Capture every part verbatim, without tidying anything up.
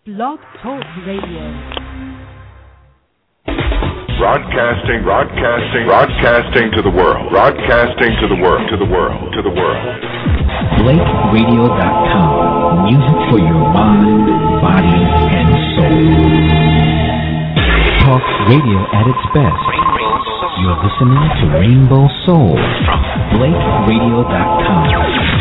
Blog Talk Radio. Broadcasting, broadcasting, broadcasting to the world. Broadcasting to the world, to the world, to the world. Blake Radio dot com. Music for your mind, body, and soul. Talk radio at its best. You're listening to Rainbow Soul from Blake Radio dot com.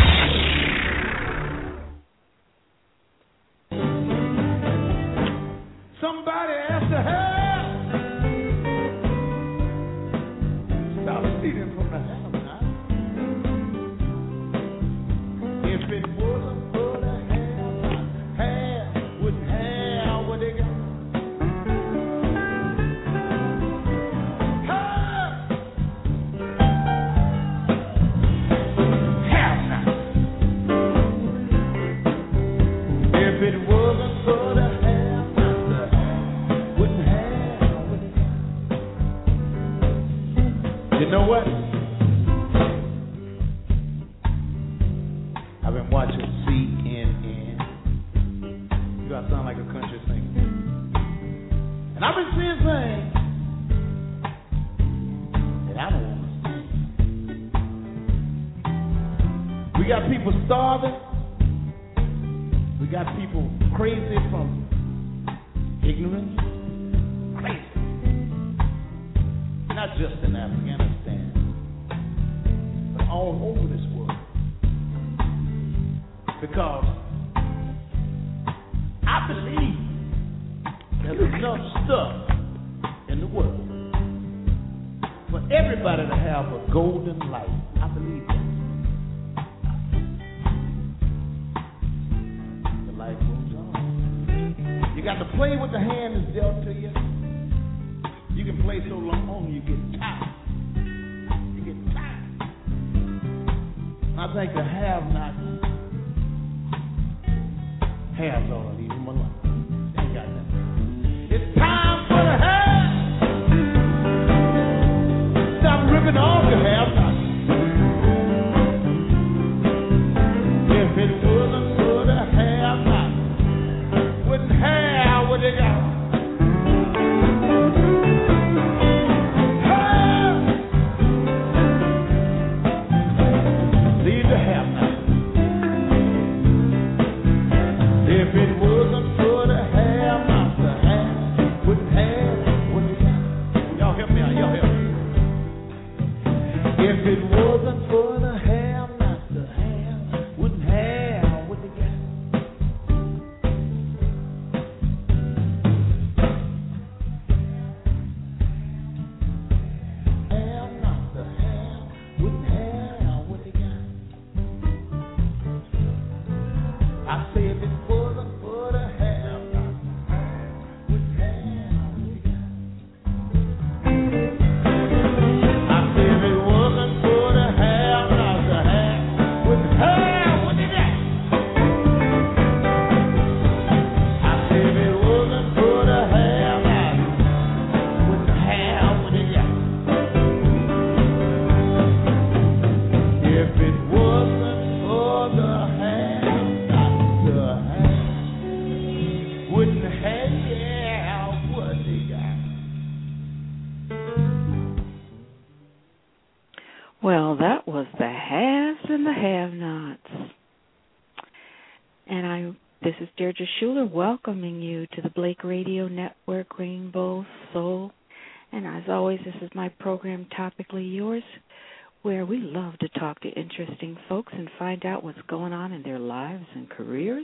Welcoming you to the Blake Radio Network, Rainbow Soul. And as always, this is my program, Topically Yours, where we love to talk to interesting folks and find out what's going on in their lives and careers.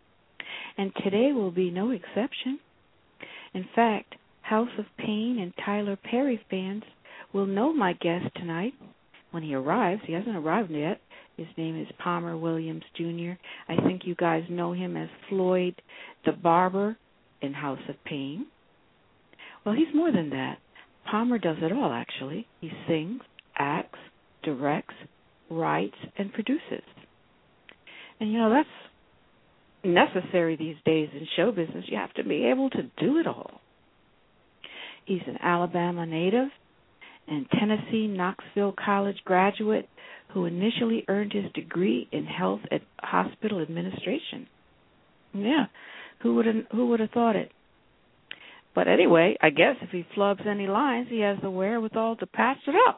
And today will be no exception. In fact, House of Pain and Tyler Perry fans will know my guest tonight when he arrives. He hasn't arrived yet. His name is Palmer Williams, Junior I think you guys know him as Floyd the Barber in House of Pain. Well, he's more than that. Palmer does it all, actually. He sings, acts, directs, writes, and produces. And, you know, that's necessary these days in show business. You have to be able to do it all. He's an Alabama native and Tennessee Knoxville College graduate who initially earned his degree in health and hospital administration. Yeah, Who would have who would have thought it? But anyway, I guess if he flubs any lines, he has the wherewithal to patch it up.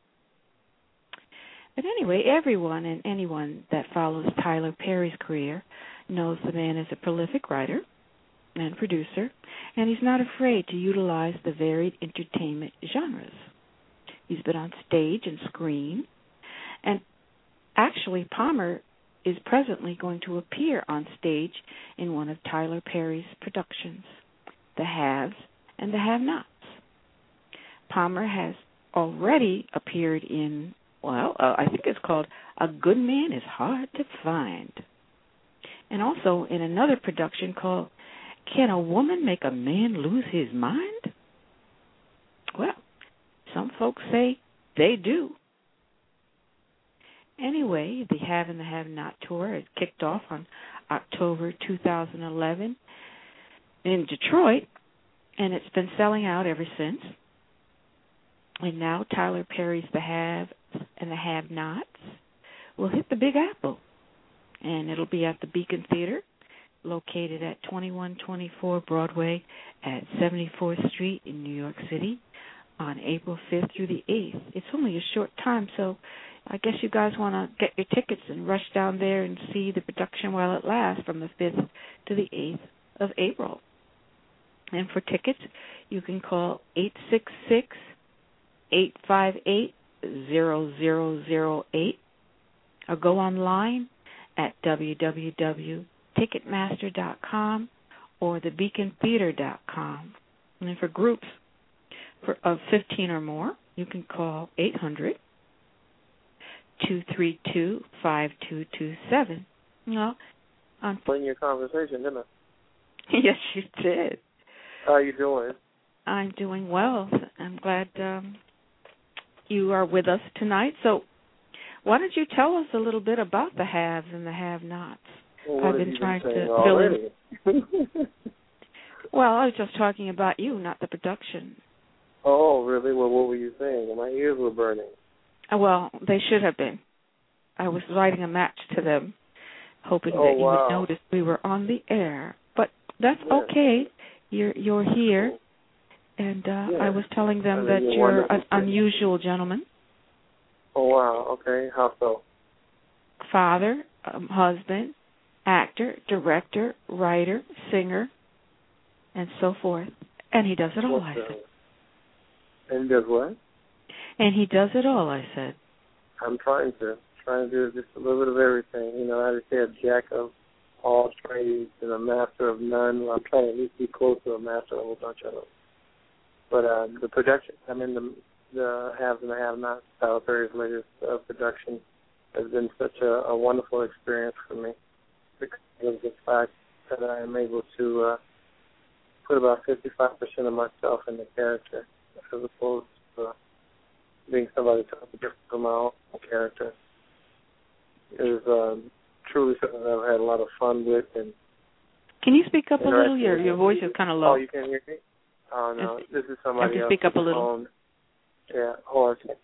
But anyway, everyone and anyone that follows Tyler Perry's career knows the man is a prolific writer and producer, and he's not afraid to utilize the varied entertainment genres. He's been on stage and screen, and actually Palmer is presently going to appear on stage in one of Tyler Perry's productions, The Haves and the Have-Nots. Palmer has already appeared in, well, uh, I think it's called A Good Man is Hard to Find, and also in another production called Can a Woman Make a Man Lose His Mind? Well, some folks say they do. Anyway, the Have and the Have-Not tour is kicked off on October two thousand eleven in Detroit, and it's been selling out ever since. And now Tyler Perry's The Haves and the Have-Nots will hit the Big Apple, and it'll be at the Beacon Theater, located at twenty-one twenty-four Broadway at seventy-fourth Street in New York City on April fifth through the eighth. It's only a short time, so I guess you guys want to get your tickets and rush down there and see the production while it lasts from the fifth to the eighth of April. And for tickets, you can call eight six six, eight five eight, zero zero zero eight or go online at w w w dot ticketmaster dot com or the beacon theater dot com. And then for groups for, of fifteen or more, you can call eight hundred, two three two, five two two seven. Well, on in your conversation, didn't I? Yes, you did. How are you doing? I'm doing well. I'm glad um, you are with us tonight. So why don't you tell us a little bit about the haves and the have-nots? Well, I've been trying been to already? fill in. Well, I was just talking about you, not the production. Oh, really? Well, what were you saying? My ears were burning. Well, they should have been. I was writing a match to them, hoping oh, that you wow. would notice we were on the air. But that's yeah. okay. You're you're here, and uh, yeah. I was telling them I mean, that you're, you're an too. unusual gentleman. Oh, wow. Okay. How so? Father, um, husband, actor, director, writer, singer, and so forth. And he does it all, What's I that? said. And he does what? And he does it all, I said. I'm trying to. Trying to do just a little bit of everything. You know, I just say a jack of all trades and a master of none. Well, I'm trying to at least be close to a master of a whole bunch of them. But uh, the production, I mean, the, the haves and the have-nots, Tyler Perry's latest uh, production, has been such a, a wonderful experience for me because of the fact that I am able to uh, put about fifty-five percent of myself in the character as opposed to uh, being somebody totally different from my own character. It is um, truly something that I've had a lot of fun with. And can you speak up a little? Your your voice is kind of low. Oh, you can't hear me? Oh, no. Is, this is somebody have to else. speak up a little. Phone. Yeah, hold on a second.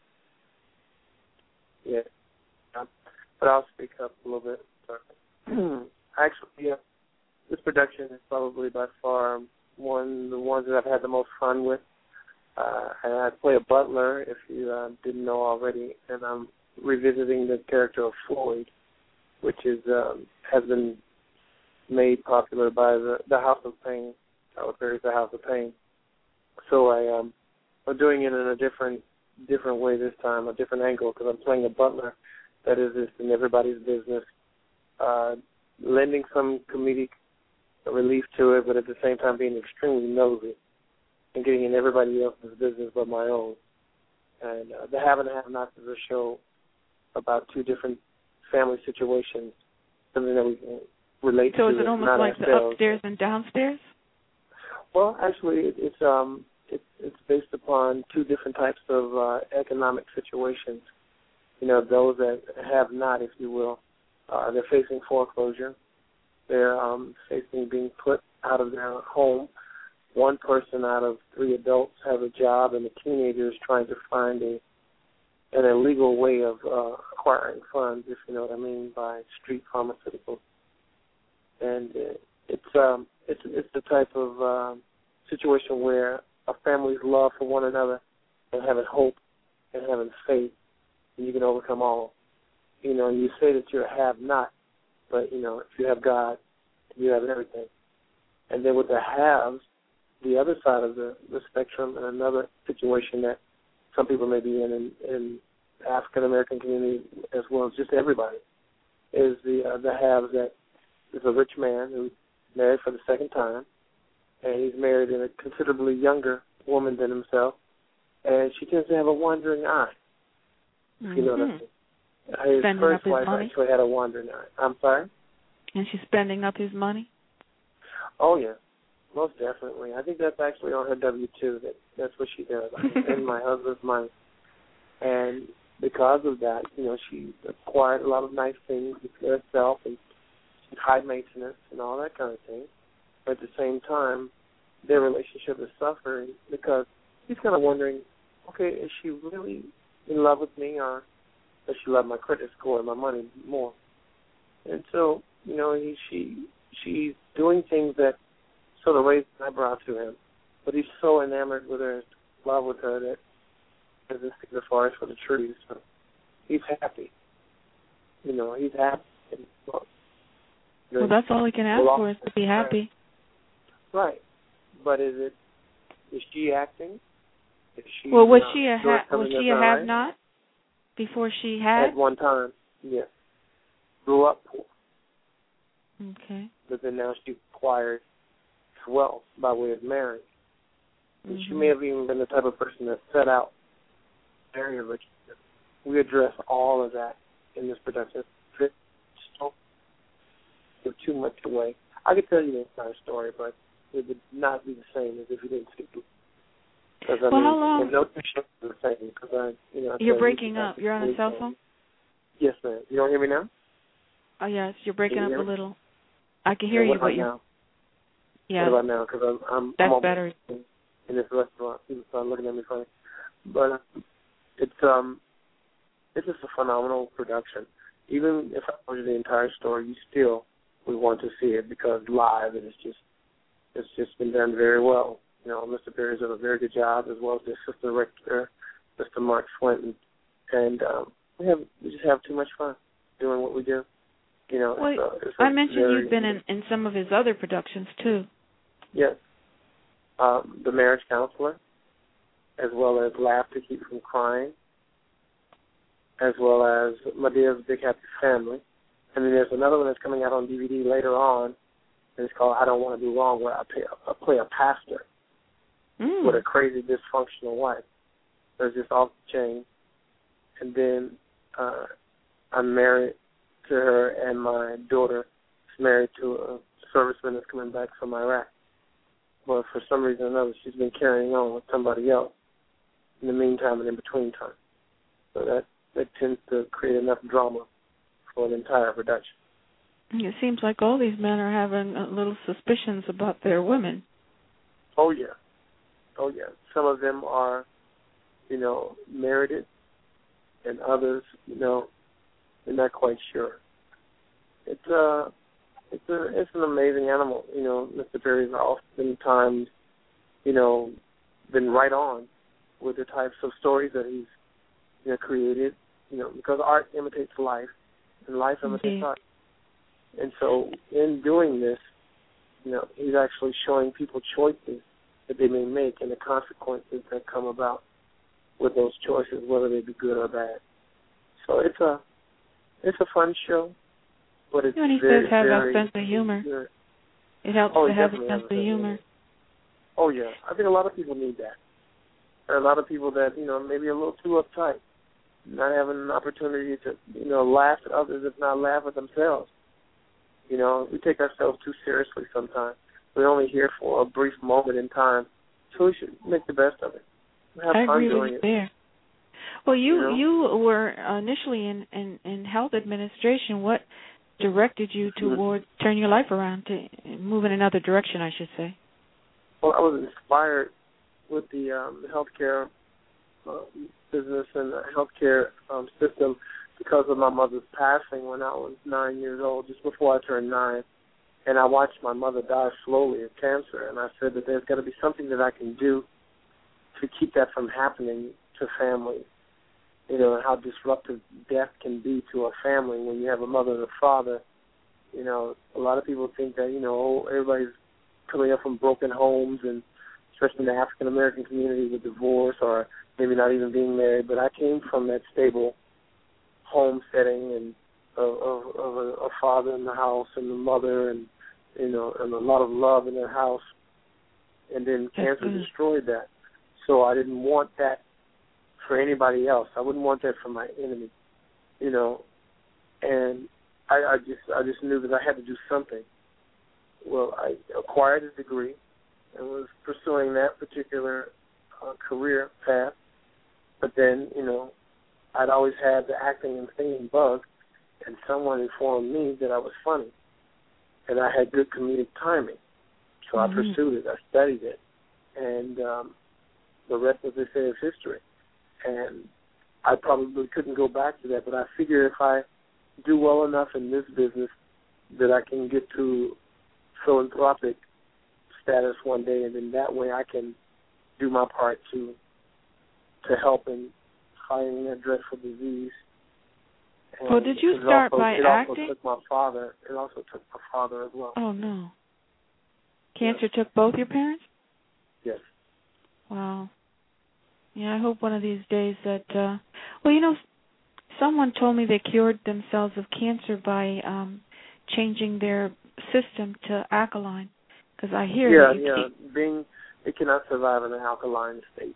Yeah. But I'll speak up a little bit. Actually, yeah, this production is probably by far one of the ones that I've had the most fun with. Uh, and I play a butler, if you uh, didn't know already, and I'm revisiting the character of Floyd, which is um, has been made popular by the, the House of Pain. Tyler Perry's The House of Pain. So I, um, I'm doing it in a different different way this time, a different angle, because I'm playing a butler that is just in everybody's business, uh, lending some comedic relief to it, but at the same time being extremely nosy and getting in everybody else's business but my own. And uh, The Have and Have-Nots is a show about two different family situations, something that we can relate so to. So is it almost like ourselves. the upstairs and downstairs? Well, actually, it, it's um, it, it's based upon two different types of uh, economic situations. You know, those that have not, if you will, uh, they're facing foreclosure. They're um, facing being put out of their home. One person out of three adults have a job, and the teenager is trying to find a an illegal way of uh, acquiring funds, if you know what I mean, by street pharmaceuticals. And uh, it's um, it's it's the type of um, situation where a family's love for one another and having hope and having faith, and you can overcome all. You know, you say that you're a have-not, but, you know, if you have God, you have everything. And then with the haves, the other side of the, the spectrum, and another situation that some people may be in, in, in the African-American community as well as just everybody, is the uh, the haves that is a rich man who's married for the second time, and he's married in a considerably younger woman than himself, and she tends to have a wandering eye, mm-hmm. if you know what I mean. His spending first up his wife money? actually had a wandering eye. I'm sorry? And she's spending up his money? Oh, yeah, most definitely. I think that's actually on her W two. That That's what she does. I spend my husband's money. And because of that, you know, she acquired a lot of nice things for herself, and she's high maintenance and all that kind of thing. But at the same time, their relationship is suffering because he's kind of wondering, okay, is she really in love with me, or does she love my credit score and my money more? And so, you know, he, she she's doing things that sort of raise an eyebrow to him, but he's so enamored with her, in love with her, that he doesn't see the forest for the trees. So he's happy. You know, he's happy. And, well, well, that's all he can ask for, is to be happy. Right. But is it, is she acting? Is she, well, was uh, she a, ha- was she a have-not before she had? At one time, yes. Grew up poor. Okay. But then now she acquired wealth by way of marriage. And mm-hmm. she may have even been the type of person that set out very rich. We address all of that in this production. Don't give too much away. I could tell you the entire story, but it would not be the same as if you didn't see it. Because I well, mean, how long? No two shows are the same. Because I, you know, I You're breaking you, up. You're on a cell phone? Yes, ma'am. You don't hear me now? Oh, yes. You're breaking up a me? little. I can hear yeah, you, but you're. Now? Yeah. What about now? Because I'm, I'm, That's I'm better. In, in this restaurant, people start looking at me funny. But uh, it's um, it's just a phenomenal production. Even if I told you the entire story, you still would want to see it because live it is just it's just been done very well. You know, Mister Perry's done a very good job, as well as the assistant director, Mister Mark Swinton, and um, we have we just have too much fun doing what we do. You know, well, it's a, it's I mentioned very, you've been in, in some of his other productions too. Yes, um, The Marriage Counselor, as well as Laugh to Keep from Crying, as well as Medea's Big Happy Family, and then there's another one that's coming out on D V D later on, and it's called I Don't Want to Do Wrong, where I play a, I play a pastor mm. with a crazy dysfunctional wife. That's just off the chain. And then uh, I'm married to her, and my daughter is married to a serviceman that's coming back from Iraq. But for some reason or another, she's been carrying on with somebody else in the meantime and in between time. So that, that tends to create enough drama for an entire production. It seems like all these men are having uh, little suspicions about their women. Oh, yeah. Oh, yeah. Some of them are, you know, merited, and others, you know, they're not quite sure. It's uh, it's a it's an amazing animal. You know, Mister Perry's oftentimes, you know, been right on with the types of stories that he's, you know, created. You know, because art imitates life, and life imitates Indeed. art. And so, in doing this, you know, he's actually showing people choices that they may make and the consequences that come about with those choices, whether they be good or bad. So it's a it's a fun show, but it's and he very, does have very, a sense of humor. Very, it helps oh, to have a definitely sense has of humor. humor. Oh yeah, I think a lot of people need that. There are a lot of people that, you know, maybe a little too uptight, not having an opportunity to, you know, laugh at others, if not laugh at themselves. You know, we take ourselves too seriously sometimes. We're only here for a brief moment in time, so we should make the best of it. Have I fun agree doing with you it. there. Well, you you, know? you were initially in, in, in health administration. What directed you toward mm-hmm. turn your life around to move in another direction, I should say? Well, I was inspired with the um, healthcare uh, business and the healthcare um, system because of my mother's passing when I was nine years old, just before I turned nine. And I watched my mother die slowly of cancer, and I said that there's got to be something that I can do to keep that from happening to families. You know, and how disruptive death can be to a family when you have a mother and a father. You know, a lot of people think that, you know, everybody's coming up from broken homes, and especially in the African-American community with divorce or maybe not even being married. But I came from that stable home setting and of, of, of a, a father in the house and a mother and, you know, and a lot of love in their house. And then cancer mm-hmm. destroyed that. So I didn't want that for anybody else. I wouldn't want that for my enemy, you know. And I, I just I just knew that I had to do something. Well, I acquired a degree and was pursuing that particular uh, career path. But then, you know, I'd always had the acting and singing bug, and someone informed me that I was funny, and I had good comedic timing. So mm-hmm. I pursued it. I studied it, and um, the rest of this is history. And I probably couldn't go back to that, but I figure if I do well enough in this business that I can get to philanthropic status one day, and then that way I can do my part to to help in fighting that dreadful disease. And well, did you start also, by it acting? It also took my father. It also took my father as well. Oh, no. Cancer yes. took both your parents? Yes. Wow. Yeah, I hope one of these days that, uh, well, you know, someone told me they cured themselves of cancer by um, changing their system to alkaline, because I hear yeah, that you yeah, keep... being it cannot survive in an alkaline state.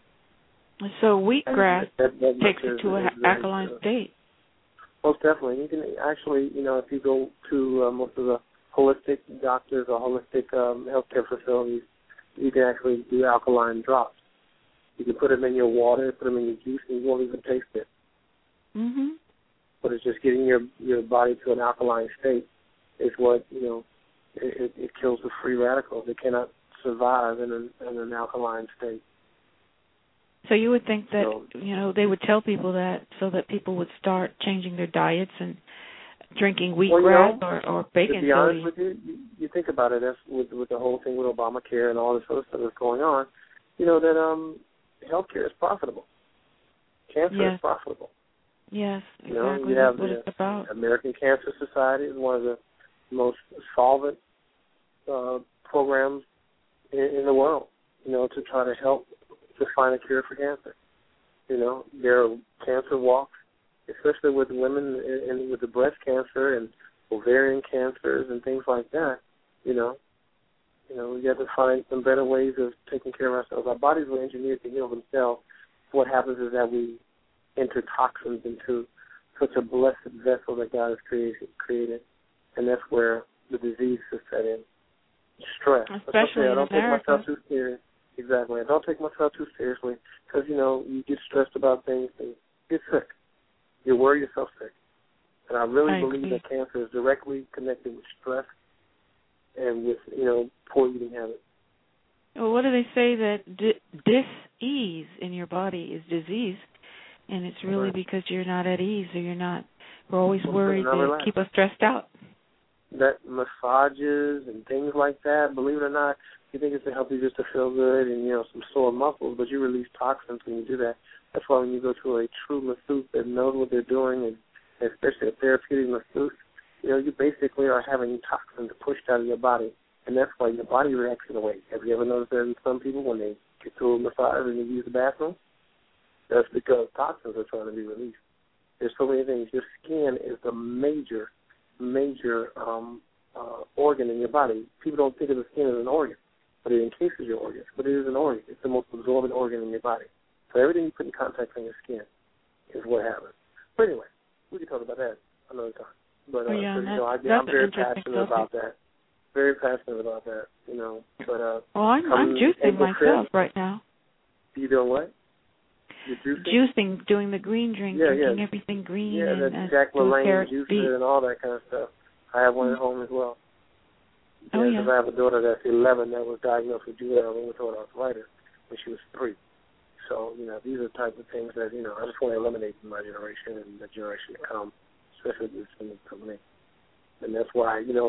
So wheatgrass that, that takes is, it to an alkaline uh, state. Most definitely. You can actually, you know, if you go to uh, most of the holistic doctors or holistic um, healthcare facilities, you can actually do alkaline drops. You can put them in your water, put them in your juice, and you won't even taste it. Mm-hmm. But it's just getting your your body to an alkaline state is what, you know, it, it, it kills the free radicals. They cannot survive in an, in an alkaline state. So you would think that, so, you know, they would tell people that so that people would start changing their diets and drinking wheatgrass well, you know, or, or bacon soda. To be honest with you, you, you think about it, that's with, with the whole thing with Obamacare and all this other stuff that's going on, you know, that um, healthcare is profitable. Cancer yes. is profitable. Yes, exactly. You know, you that's have what the it's about. American Cancer Society is one of the most solvent uh, programs in, in the world, you know, to try to help to find a cure for cancer. You know, there are cancer walks, especially with women and with the breast cancer and ovarian cancers and things like that. You know, you know, we got to find some better ways of taking care of ourselves. Our bodies were engineered to heal themselves. What happens is that we enter toxins into such a blessed vessel that God has created, created, and that's where the disease is set in. Stress. Especially I don't in America. take myself too serious. Exactly. I don't take myself too seriously because, you know, you get stressed about things and you get sick. You worry yourself sick. And I really I believe agree. that cancer is directly connected with stress and with, you know, poor eating habits. Well, what do they say that di- dis-ease in your body is disease, and it's really right. because you're not at ease or you're not, we're always well, worried to relaxed. keep us stressed out. That massages and things like that, believe it or not, you think it's to help you just to feel good and, you know, some sore muscles, but you release toxins when you do that. That's why when you go to a true masseuse that knows what they're doing, and especially a therapeutic masseuse, you know, you basically are having toxins pushed out of your body, and that's why your body reacts in a way. Have you ever noticed that in some people when they get to a massage and they use the bathroom? That's because toxins are trying to be released. There's so many things. Your skin is the major, major um, uh, organ in your body. People don't think of the skin as an organ, but it encases your organs. But it is an organ. It's the most absorbent organ in your body. So everything you put in contact on your skin is what happens. But anyway, we can talk about that another time. But uh, oh, yeah, so, you know, I, that's I'm very passionate topic. about that. Very passionate about that, you know. But uh, well, I'm, I'm juicing myself fifth, right now. You doing what? You're juicing? Juicing, doing the green drink, yeah, drinking yeah. everything green. Yeah, and, that and Jack LaLanne juicer beet. and all that kind of stuff. I have one at home as well. Oh, yeah. yeah. Because I have a daughter that's eleven that was diagnosed with juvenile rheumatoid arthritis when she was three. So, you know, these are the type of things that, you know, I just want to eliminate in my generation and the generation to come, especially this from me. And that's why, you know,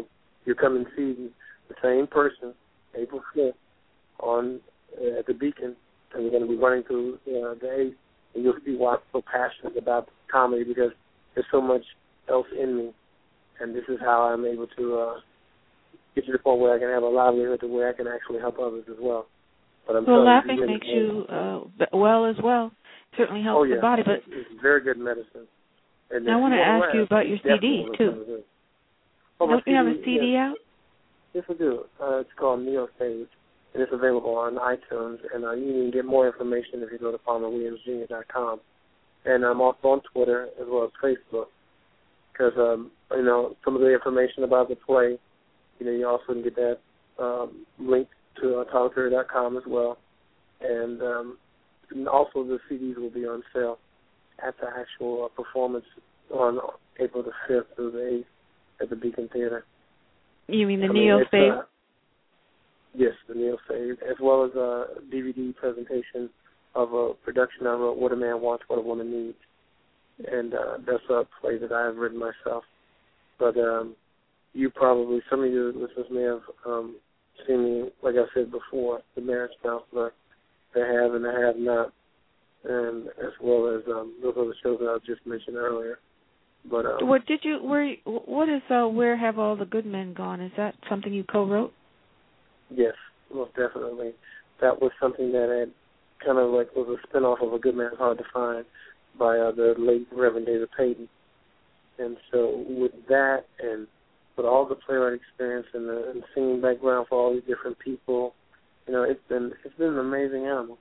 you come and see the same person, April fifth, on uh, at the Beacon, and we're going to be running through uh, the eighth, and you'll see why I'm so passionate about comedy, because there's so much else in me, and this is how I'm able to uh, get to the point where I can have a livelihood to where I can actually help others as well. But I'm well, laughing you, makes you uh, well as well. Certainly helps oh, yeah. the body. But it's, it's very good medicine. And I want to ask laugh, you about your C D too. Oh, Don't you have a C D, C D yes. out? Yes, I do. Uh, it's called Neo Stage, and it's available on iTunes. And uh, you can get more information if you go to palmer williams junior dot com. And I'm also on Twitter as well as Facebook, because um, you know some of the information about the play. You know, you also can get that um, linked to uh, tyler perry dot com as well. And, um, and also the C Ds will be on sale at the actual uh, performance on April the fifth through the eighth at the Beacon Theater. You mean the I Neo mean, Save? Uh, yes, the Neo Save, as well as a D V D presentation of a production I wrote, What a Man Wants, What a Woman Needs. And uh, that's a play that I have written myself. But um, you probably, some of your listeners may have um, seen me, like I said before, The Marriage Counselor, The Have and The Have Not, and as well as um, those other shows that I just mentioned earlier. But um, what did you? Where? What is? Uh, Where Have All the Good Men Gone? Is that something you co-wrote? Yes, most definitely. That was something that had kind of like was a spinoff of A Good Man's Hard to Find by uh, the late Reverend David Payton. And so with that, and with all the playwright experience and the and singing background for all these different people, you know, it's been it's been an amazing album.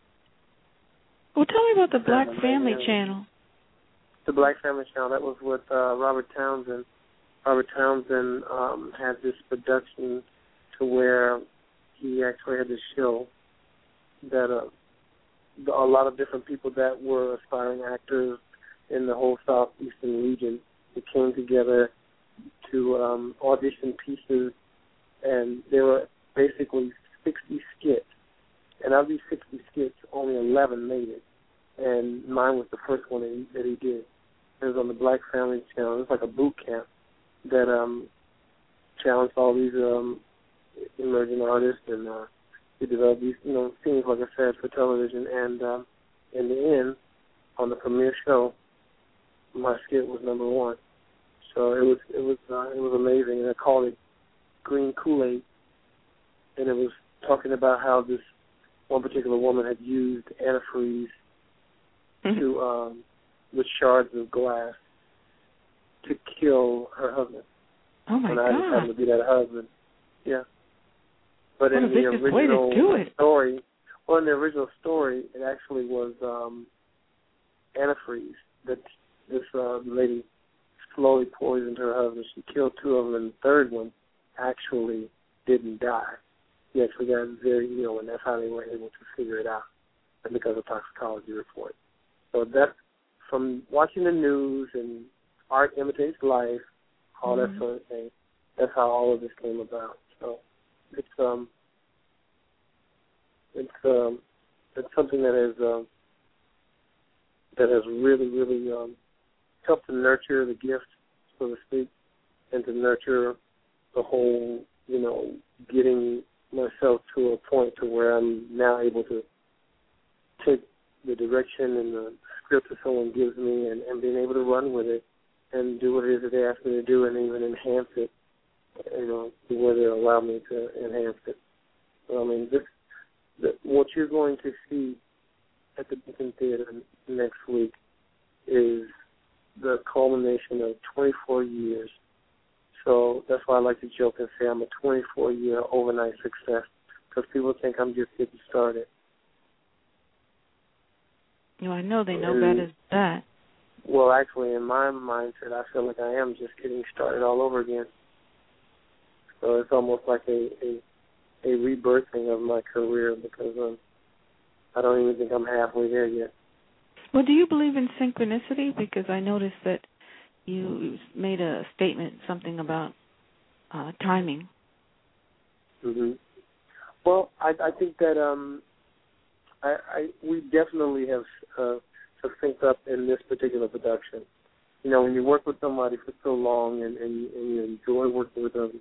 Well, tell me about the Black Amazing Family album. Channel. The Black Family Channel, that was with uh, Robert Townsend. Robert Townsend um, had this production to where he actually had this show that uh, a lot of different people that were aspiring actors in the whole southeastern region, they came together to um, audition pieces, and there were basically sixty skits. And of these sixty skits, only eleven made it. And mine was the first one that he, that he did. It was on the Black Family Channel. It was like a boot camp that um, challenged all these um, emerging artists, and uh, they developed these, you know, scenes, like I said, for television. And um, in the end, on the premiere show, my skit was number one. So it was it was uh, it was amazing, and I called it Green Kool-Aid, and it was talking about how this one particular woman had used antifreeze mm-hmm. to um, with shards of glass to kill her husband. Oh my and God! And I just happened to be that husband. Yeah. But what in a the original way to do it. story, well, in the original story, it actually was um, antifreeze that this uh, lady slowly poisoned her husband. She killed two of them, and the third one actually didn't die. He actually got very ill, and that's how they were able to figure it out, and because of toxicology report. So that, from watching the news and art imitates life, all mm-hmm. that sort of thing, that's how all of this came about. So it's um it's um it's something that has um that has really really um helped to nurture the gift, so to speak, and to nurture the whole, you know, getting myself to a point to where I'm now able to take the direction and the script that someone gives me and, and being able to run with it and do what it is that they ask me to do and even enhance it, you know, to where they allow me to enhance it. So, I mean, this, the, what you're going to see at the Beacon Theater next week is the culmination of twenty-four years. So that's why I like to joke and say I'm a twenty-four-year overnight success, because people think I'm just getting started. No, I know they know better than that. Well, actually, in my mindset, I feel like I am just getting started all over again. So it's almost like a, a, a rebirthing of my career, because um, I don't even think I'm halfway there yet. Well, do you believe in synchronicity? Because I noticed that you made a statement, something about uh, timing. Mm-hmm. Well, I, I think that um, I, I we definitely have uh, have synced up in this particular production. You know, when you work with somebody for so long and, and, and you enjoy working with them,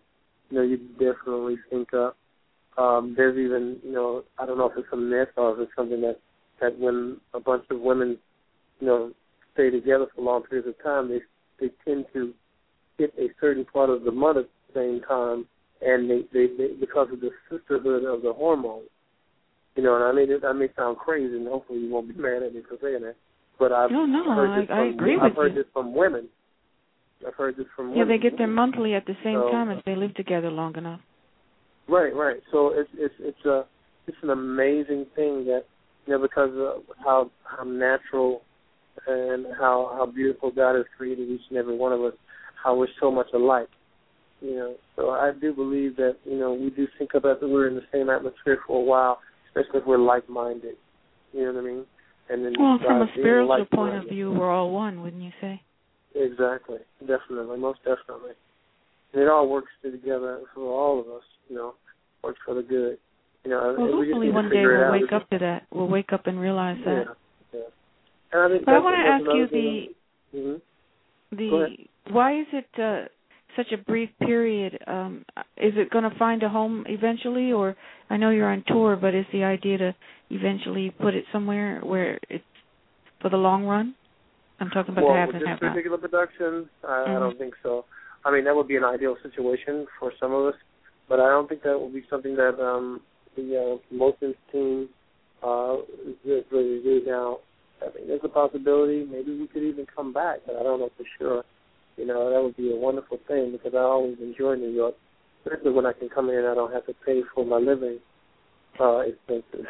you know, you definitely sync up. Um, there's even, you know, I don't know if it's a myth or if it's something that, that when a bunch of women, you know, stay together for long periods of time, they they tend to hit a certain part of the month at the same time, and they, they, they because of the sisterhood of the hormones. You know, and I mean, that may sound crazy, and hopefully you won't be mad at me for saying that. But I've no, no, heard this I, from, I agree I've with heard you. this from women. I've heard this from yeah, women. they get their monthly at the same so, time if they live together long enough. Right, right. So it's it's it's a it's an amazing thing that, you know, because of how how natural and how how beautiful God has created each and every one of us, how we're so much alike. You know, so I do believe that, you know, we do sync up after we're in the same atmosphere for a while, especially if we're like-minded. You know what I mean? And then well, from uh, a spiritual point of view, we're all one, wouldn't you say? Exactly, definitely, most definitely. And it all works together for all of us, you know, works for the good. You know, well, and we just hopefully need one to day figure we'll it out. wake up to that. We'll wake up and realize that. Yeah, yeah. And I think but I that's, want to that's ask you the, the, mm-hmm. the why is it uh, such a brief period? Um, is it going to find a home eventually, or I know you're on tour, but is the idea to eventually put it somewhere where it's for the long run? I'm talking about well, the half with and this half particular out. production, I, mm-hmm. I don't think so. I mean, that would be an ideal situation for some of us, but I don't think that will be something that um, the uh, promotions team uh, is ready to do now. I mean, there's a possibility. Maybe we could even come back, but I don't know for sure. You know, that would be a wonderful thing because I always enjoy New York, especially when I can come in and I don't have to pay for my living uh, expenses.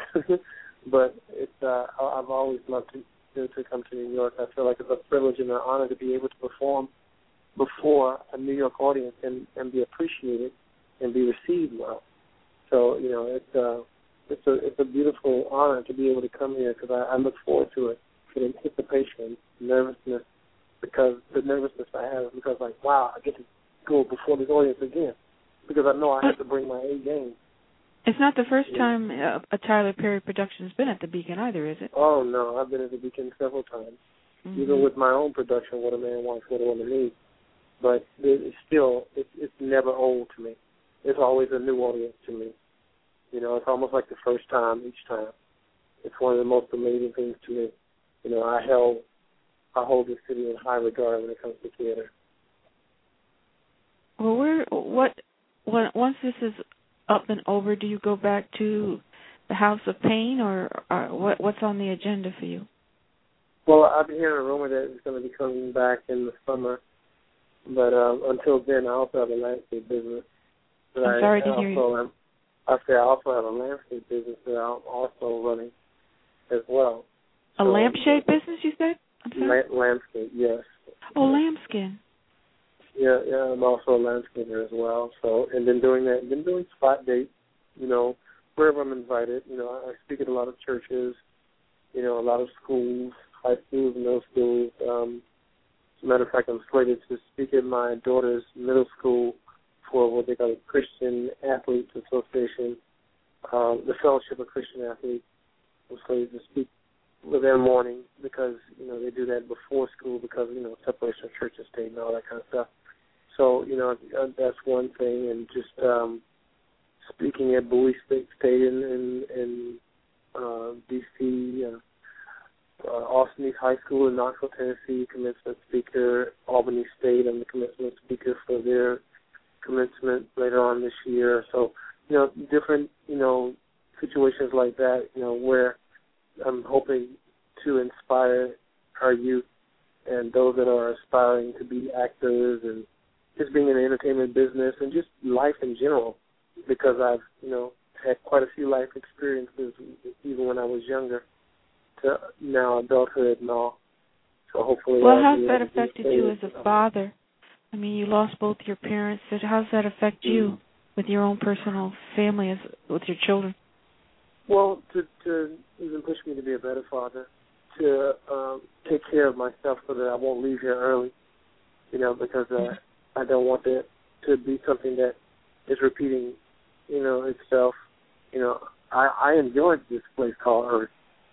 But it's uh, I've always loved to, to to come to New York. I feel like it's a privilege and an honor to be able to perform before a New York audience and, and be appreciated and be received well. So, you know, it's uh, it's a it's a beautiful honor to be able to come here because I, I look forward to it with anticipation, nervousness, because the nervousness I have is because, like, wow, I get to go before this audience again because I know I have to bring my A game. It's not the first time uh, a Tyler Perry production has been at the Beacon either, is it? Oh, no, I've been at the Beacon several times, mm-hmm. even with my own production, What a Man Wants, What a Woman Needs. But it's still, it's, it's never old to me. It's always a new audience to me. You know, it's almost like the first time each time. It's one of the most amazing things to me. You know, I held, I hold this city in high regard when it comes to theater. Well, where, what, when, once this is up and over, do you go back to the House of Pain, or, or what? What's on the agenda for you? Well, I've been hearing a rumor that it's going to be coming back in the summer, but um, until then, I also have a landscape business. That I'm sorry I, to hear you. Am, I say I also have a landscape business that I'm also running as well. A so, lampshade business, you said? I'm sorry? La- landscape, yes. Oh, lambskin. Yeah, yeah, I'm also a landscaper as well. So, and then doing that, been doing spot dates, you know, wherever I'm invited. You know, I speak at a lot of churches, you know, a lot of schools, high schools, middle schools. Um, as a matter of fact, I'm slated to speak at my daughter's middle school for what they call the Christian Athletes Association, um, the Fellowship of Christian Athletes. I'm slated to speak with their morning because, you know, they do that before school because, you know, separation of church and state and all that kind of stuff. So, you know, that's one thing. And just um, speaking at Bowie State Stadium in, in uh, D C, uh, uh, Austin East High School in Knoxville, Tennessee, commencement speaker. Albany State, I'm the commencement speaker for their commencement later on this year. So, you know, different, you know, situations like that, you know, where I'm hoping to inspire our youth and those that are aspiring to be actors and just being in the entertainment business and just life in general, because I've, you know, had quite a few life experiences even when I was younger to now adulthood and all. So hopefully... Well, I'll how's that affected you as a father? I mean, you lost both your parents. So how's that affect you mm-hmm. with your own personal family, as with your children? Well, to, to even push me to be a better father, to um, take care of myself so that I won't leave here early, you know, because uh, I don't want that to be something that is repeating, you know, itself. You know, I, I enjoyed this place called Earth,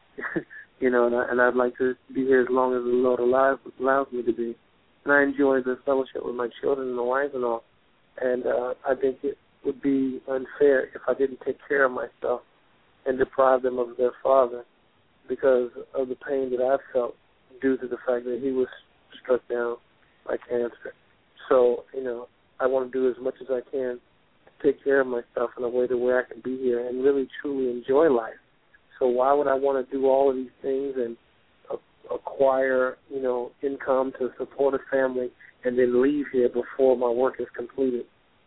you know, and, I, and I'd like to be here as long as the Lord allows, allows me to be. And I enjoy the fellowship with my children and my wife and all. And uh, I think it would be unfair if I didn't take care of myself and deprive them of their father because of the pain that I've felt due to the fact that he was struck down by cancer. So, you know, I want to do as much as I can to take care of myself in a way to where I can be here and really truly enjoy life. So why would I want to do all of these things and uh, acquire, you know, income to support a family and then leave here before my work is completed?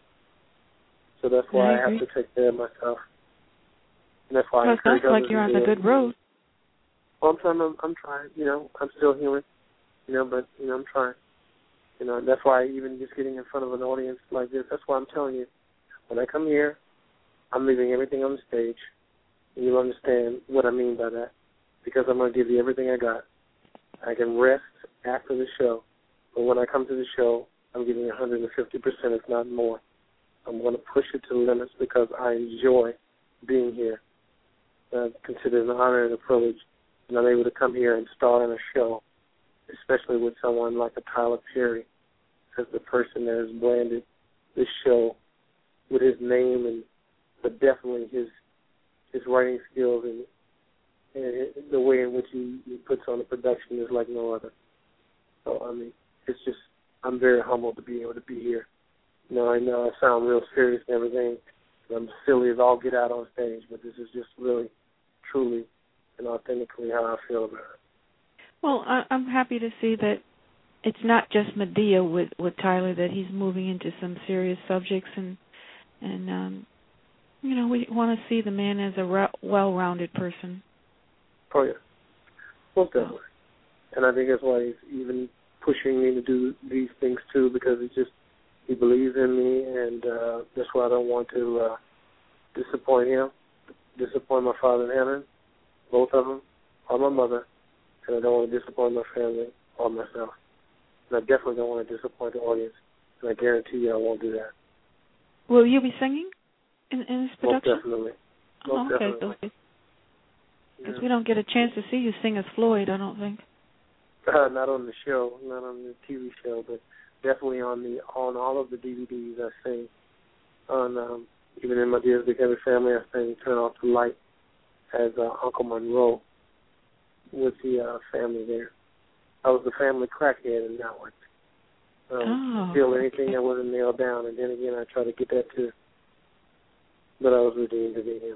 So that's why I, I have to take care of myself. And that's why well, I it sounds like you're on the good road. Well, I'm trying. I'm, I'm trying. You know, I'm still human. You know, but you know, I'm trying. You know, and that's why even just getting in front of an audience like this, that's why I'm telling you, when I come here, I'm leaving everything on the stage, and you'll understand what I mean by that, because I'm going to give you everything I got. I can rest after the show, but when I come to the show, I'm giving one hundred fifty percent, if not more. I'm going to push it to the limits because I enjoy being here. I consider it an honor and a privilege, and I'm able to come here and star in a show, especially with someone like a Tyler Perry, as the person that has branded this show with his name, and but definitely his his writing skills and, and the way in which he, he puts on the production is like no other. So, I mean, it's just, I'm very humbled to be able to be here. You know, I know I sound real serious and everything. I'm silly as all get out on stage, but this is just really, truly, and authentically how I feel about it. Well, I, I'm happy to see that it's not just Medea with, with Tyler, that he's moving into some serious subjects, and, and um, you know, we want to see the man as a ra- well-rounded person. Oh, yeah. Most definitely. And I think that's why he's even pushing me to do these things, too, because he just, he believes in me, and uh, that's why I don't want to uh, disappoint him, disappoint my father and heaven, both of them, or my mother, and I don't want to disappoint my family or myself. And I definitely don't want to disappoint the audience, and I guarantee you I won't do that. Will you be singing in, in this production? Most definitely. Most oh, okay, definitely. Because yeah. we don't get a chance to see you sing as Floyd, I don't think. Uh, not on the show, not on the T V show, but definitely on the on all of the D V Ds I sing. On um, even in my Dear Big Heavy Family, I sing "Turn Off the Light" as uh, Uncle Monroe with the uh, family there. I was the family crackhead in that one. Um, oh, Feel anything okay. that wasn't nailed down, and then again I try to get that too. But I was redeemed to be him.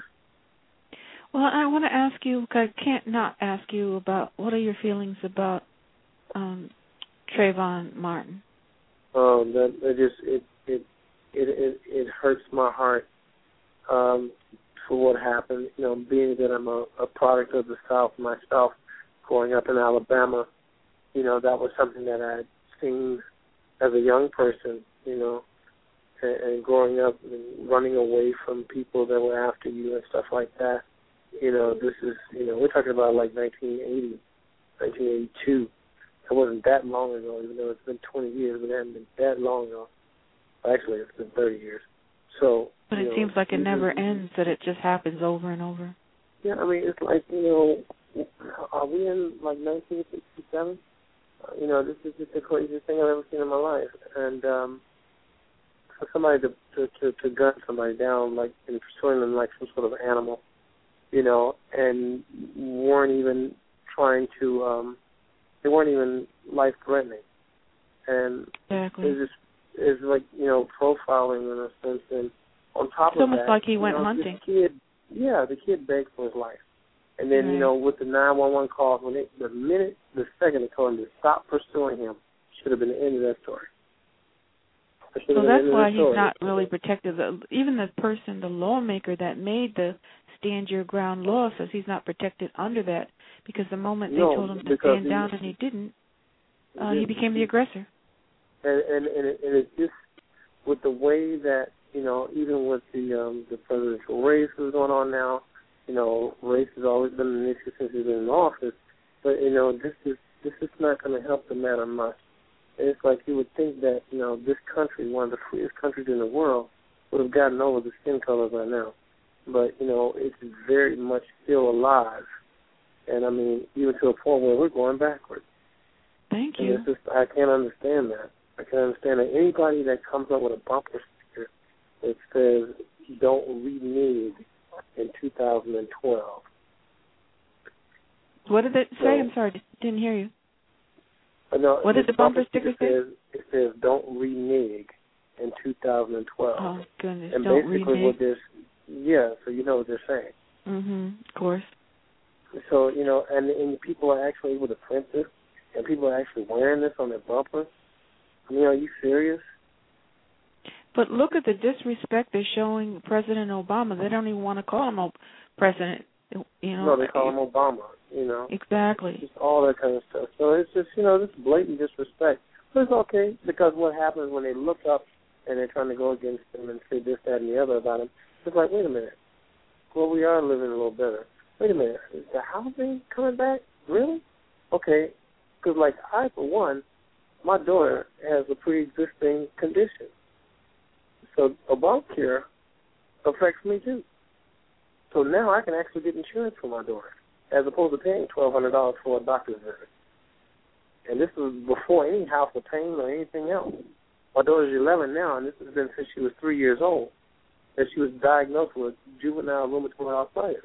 Well, I want to ask you, I can't not ask you about, what are your feelings about um, Trayvon Martin? Um, that, that just it it, it it it hurts my heart um, for what happened. You know, being that I'm a, a product of the South myself, growing up in Alabama, you know, that was something that I had seen as a young person. You know, and, and growing up and running away from people that were after you and stuff like that. You know, this is, you know, we're talking about like nineteen eighty, nineteen eighty-two. It wasn't that long ago, even though it's been twenty years, but it hasn't been that long ago. Actually, it's been thirty years. So, but it know, seems like it never ends, that it just happens over and over. Yeah, I mean, it's like, you know, are we in like nineteen sixty-seven? Uh, you know, this is just the craziest thing I've ever seen in my life. And um, for somebody to, to, to, to gun somebody down, like, and pursuing them like some sort of animal, you know, and weren't even trying to, um, they weren't even life-threatening. And exactly. it's just, it's like, you know, profiling in a sense. And on top it's of that, almost like he went know, hunting. The kid, yeah, the kid begged for his life. And then, right. you know, with the nine one one calls, when it, the minute, the second they told him to stop pursuing him, should have been the end of that story. So that's why he's not really protected. Even the person, the lawmaker that made the Stand Your Ground law says he's not protected under that, because the moment they no, told him to stand he, down and he didn't, uh, he, he became the aggressor. And and and, it, and it's just with the way that, you know, even with the um, the presidential race that's going on now, you know, race has always been an issue since he's been in office. But you know, this is this is not going to help the matter much. And it's like you would think that, you know, this country, one of the freest countries in the world, would have gotten over the skin color by now. But, you know, it's very much still alive. And, I mean, even to a point where we're going backwards. Thank and you. It's just, I can't understand that. I can understand that anybody that comes up with a bumper sticker that says "Don't renege" in two thousand twelve. What did it say? So, I'm sorry, didn't hear you. Uh, no, what did the bumper, bumper sticker say? Says, it says "Don't renege" in two thousand twelve. Oh goodness! And don't basically, renege. what they're yeah, so you know what they're saying. Mhm. Of course. So you know, and and people are actually able to print this, and people are actually wearing this on their bumpers. I mean, are you serious? But look at the disrespect they're showing President Obama. They don't even want to call him a president. You know. No, they call him Obama. You know. Exactly. Just all that kind of stuff. So it's just, you know, this blatant disrespect. But it's okay, because what happens when they look up and they're trying to go against him and say this, that, and the other about him, it's like, wait a minute. Well, we are living a little better. Wait a minute. Is the housing coming back? Really? Okay. Because, like, I, for one, my daughter has a pre-existing condition. So Obamacare affects me, too. So now I can actually get insurance for my daughter, as opposed to paying twelve hundred dollars for a doctor's visit. And this was before any house of pain or anything else. My daughter's eleven now, and this has been since she was three years old, that she was diagnosed with juvenile rheumatoid arthritis.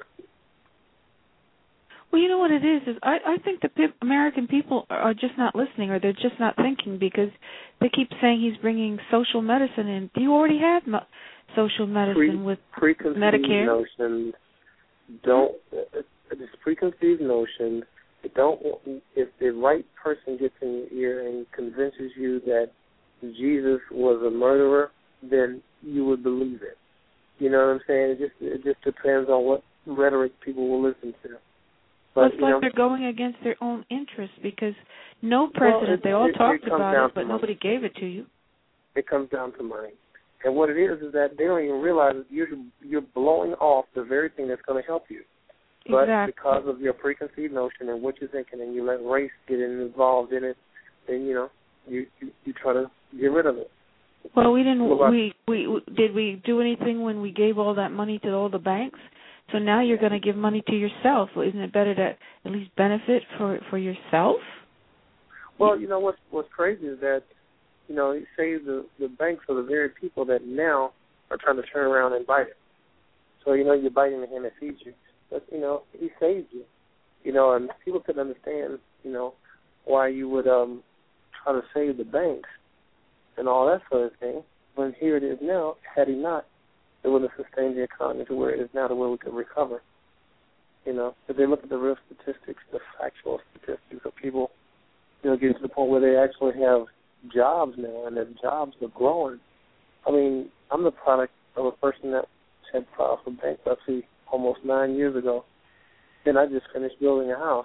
Well, you know what it is, is I, I think the pe- American people are just not listening, or they're just not thinking, because they keep saying he's bringing social medicine in. Do you already have mo- social medicine Pre- with preconceived Medicare? Notions don't, it's preconceived notions. Don't, if the right person gets in your ear and convinces you that Jesus was a murderer, then you would believe it. You know what I'm saying? It just it just depends on what rhetoric people will listen to. But, well, it's you like know, they're going against their own interests, because no president, well, it, they all it, talked it comes about down it, but to nobody money. gave it to you. It comes down to money. And what it is is that they don't even realize that you're, you're blowing off the very thing that's going to help you. But exactly. because of your preconceived notion and what you're thinking, and you let race get involved in it, then, you know, you, you, you try to get rid of it. Well, we didn't. Well, we, we we did we do anything when we gave all that money to all the banks? So now you're going to give money to yourself. Well, isn't it better to at least benefit for for yourself? Well, you know what's what's crazy is that, you know, you say the the banks are the very people that now are trying to turn around and bite it. So, you know, you're biting the hand that feeds you. But, you know, he saved you. You know, and people couldn't understand, you know, why you would um try to save the banks and all that sort of thing. When here it is now, had he not, it would have sustained the economy to where it is now, to where we could recover. You know, if they look at the real statistics, the factual statistics of people, you know, getting to the point where they actually have jobs now, and their jobs are growing. I mean, I'm the product of a person that had filed for bankruptcy almost nine years ago. Then I just finished building a house.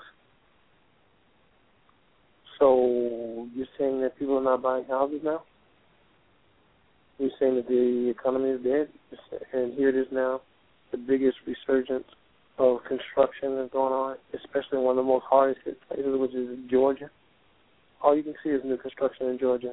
So you're saying that people are not buying houses now? You're saying that the economy is dead? And here it is now, the biggest resurgence of construction is going on, especially in one of the most hardest hit places, which is Georgia. All you can see is new construction in Georgia.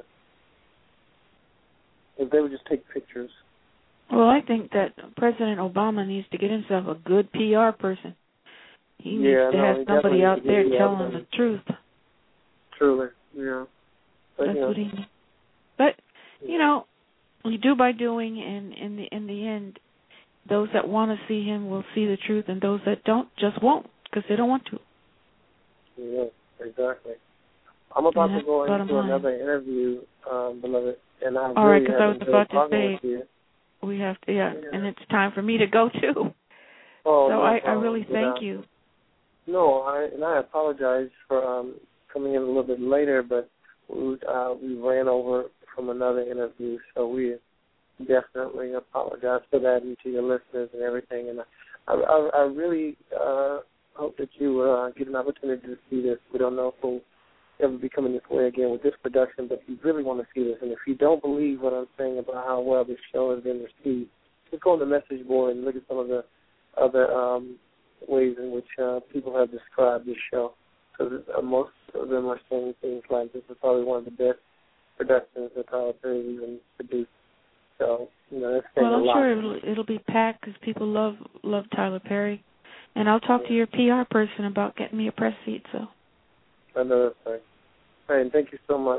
If they would just take pictures. Well, I think that President Obama needs to get himself a good P R person. He needs yeah, to no, have somebody out there telling him the truth. Truly, yeah. But, That's you know, what he needs. But, you know, we do by doing, and in the in the end, those that want to see him will see the truth, and those that don't just won't, because they don't want to. Yeah, exactly. I'm about yeah, to go into line. another interview, um, beloved, and I All really right, because I was about to say, we have to, yeah, yeah, and it's time for me to go too. Oh, so no I, I problem. really thank yeah. you. No, I and I apologize for um, coming in a little bit later, but we, uh, we ran over from another interview, so we definitely apologize for that, and to your listeners and everything. And I, I, I really uh, hope that you uh, get an opportunity to see this. We don't know if we'll ever be coming this way again with this production, but if you really want to see this, and if you don't believe what I'm saying about how well this show has been received, just go on the message board and look at some of the other um, ways in which uh, people have described this show. So uh, most of them are saying things like, this is probably one of the best productions that Tyler Perry even produced. So, you know, that's saying well, I'm a lot. sure it'll, it'll be packed because people love love Tyler Perry. And I'll talk yeah. to your P R person about getting me a press seat. So. I know that's right. All right, and thank you so much.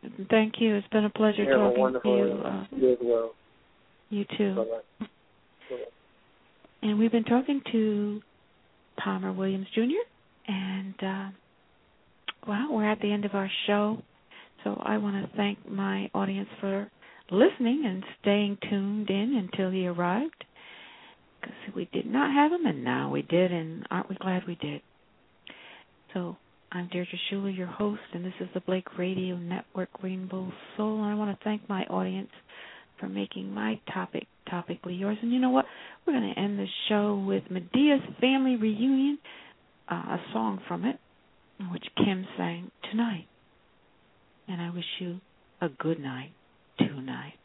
Thank you. It's been a pleasure you have talking a wonderful to you. Uh, you as well. You too. Bye-bye. Bye-bye. And we've been talking to Palmer Williams Junior And, uh, well, we're at the end of our show. So I want to thank my audience for listening and staying tuned in until he arrived. Because we did not have him, and now we did, and aren't we glad we did? So I'm Deirdre Schuler, your host, and this is the Blake Radio Network, Rainbow Soul. And I want to thank my audience for making my topic topically yours. And you know what? We're going to end the show with Medea's Family Reunion, uh, a song from it, which Kim sang tonight. And I wish you a good night tonight.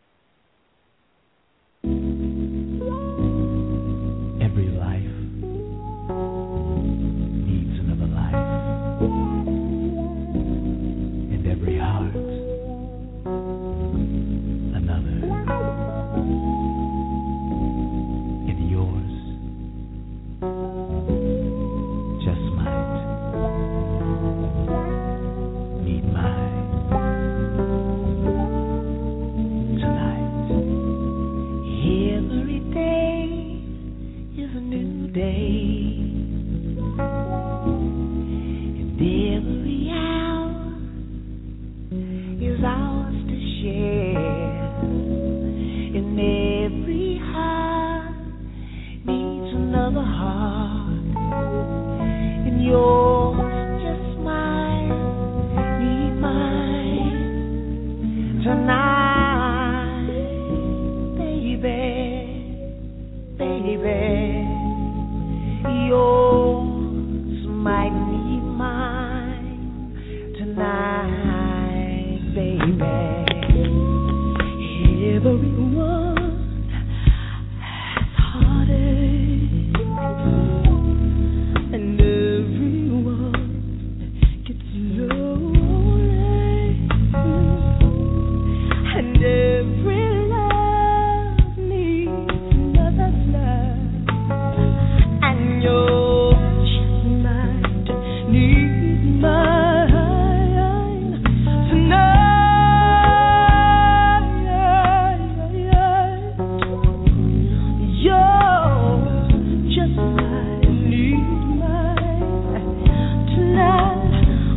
Every life needs another life, and every heart another. And yours just might need mine tonight. Every day is a new day, and every hour is ours to share, and every heart needs another heart, and yours just might need mine tonight, baby, baby. Yours might need mine tonight, baby. Everyone has heartache, and everyone gets lonely, and every love needs another's love. And yours might need mine tonight. Yours just might need mine tonight.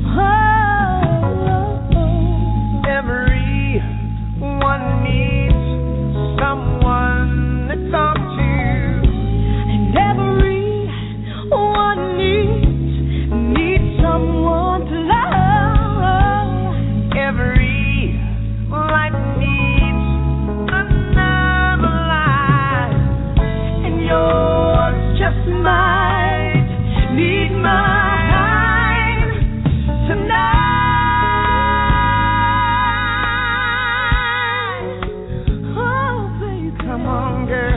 Oh, everyone needs someone to talk to. And everyone needs, needs someone to love. Every life needs another life. And yours just might need mine tonight. Oh, baby, come on, girl.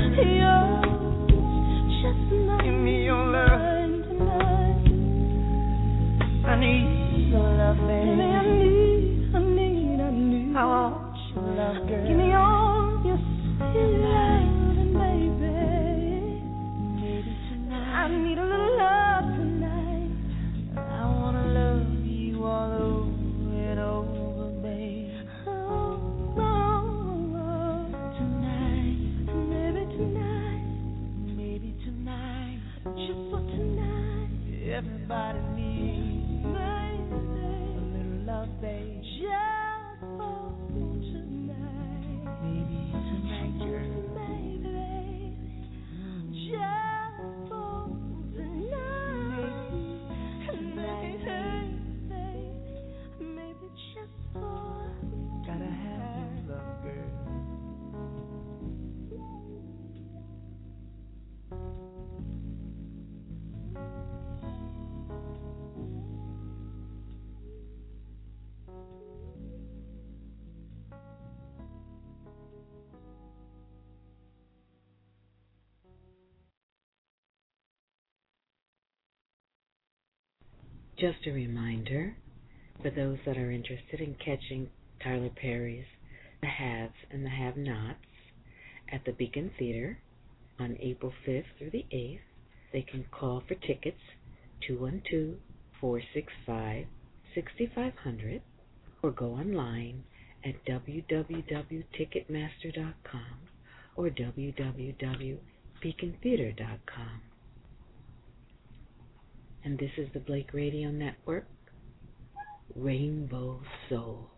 Yours give me your love tonight. I need your love, baby. I need, I need, I need. I want your love, girl. Give me all your sweet love, baby. Maybe tonight. I need a little love tonight. I wanna love you all over and over, baby. Oh, oh, oh. Tonight, maybe tonight. Maybe tonight, just for tonight. Everybody needs a little love, babe. Just for tonight. Maybe tonight, girl. Maybe, baby. Just for tonight. Maybe, maybe, maybe just for. Gotta have your love, girl. Just a reminder for those that are interested in catching Tyler Perry's The Haves and the Have-Nots at the Beacon Theater on April fifth through the eighth, they can call for tickets two one two, four six five, six five zero zero or go online at w w w dot ticketmaster dot com or w w w dot beacon theater dot com. And this is the Blake Radio Network, Rainbow Soul.